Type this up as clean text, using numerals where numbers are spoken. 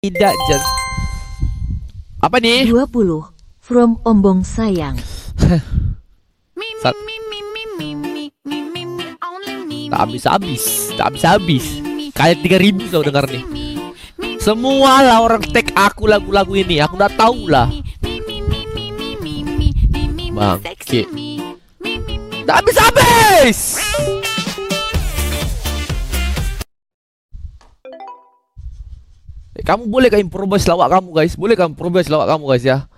Tidak Jan. Apa nih? 20 from Ombong Sayang. Tak habis-habis. Kayak 3.000 tau denger nih. Semua lah orang tag aku lagu-lagu ini. Aku udah tahu lah. Bangke. Tak habis-habis. Kamu boleh kan improvise lawak kamu guys? Boleh kan improvise lawak kamu guys ya?